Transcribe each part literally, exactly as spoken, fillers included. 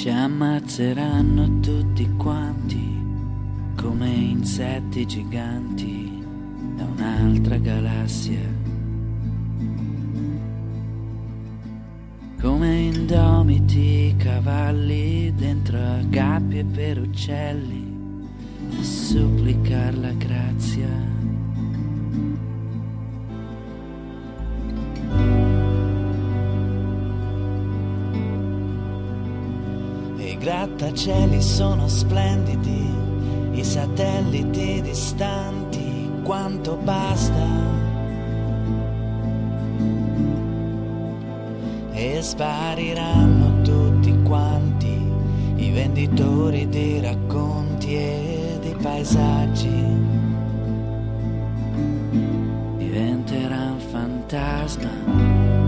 Ci ammazzeranno tutti quanti come insetti giganti da un'altra galassia, come indomiti cavalli dentro a gabbie per uccelli a supplicar la grazia. I grattacieli sono splendidi, i satelliti distanti, quanto basta. E spariranno tutti quanti i venditori di racconti e di paesaggi. Diventerà un fantasma.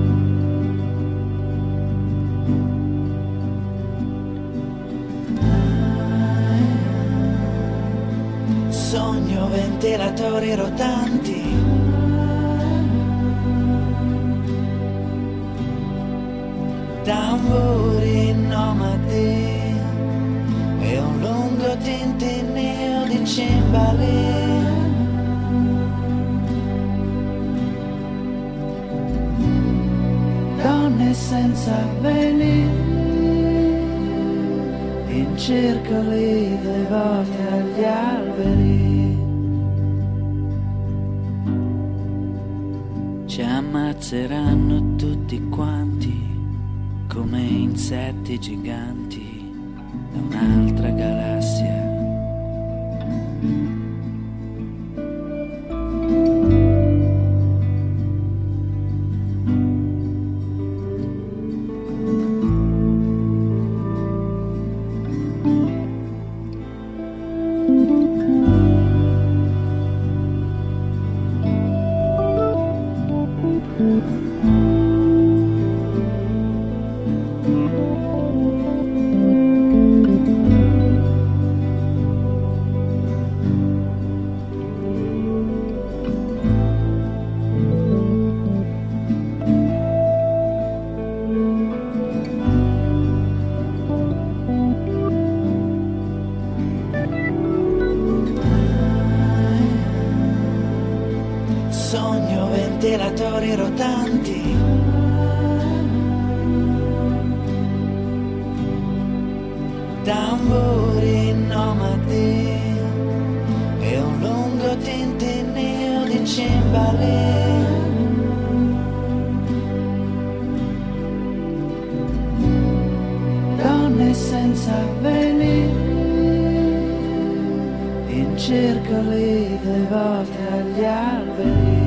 Sogno ventilatori rotanti, tamburi nomadi e un lungo tintinnio di cimbali. Donne senza veli in circoli devoti agli alberi. Ci ammazzeranno tutti quanti come insetti giganti da un'altra galassia. Sogno ventilatori rotanti, tamburi nomadi e un lungo tintinnio di cimbali. Donne senza veli in circoli devoti agli alberi.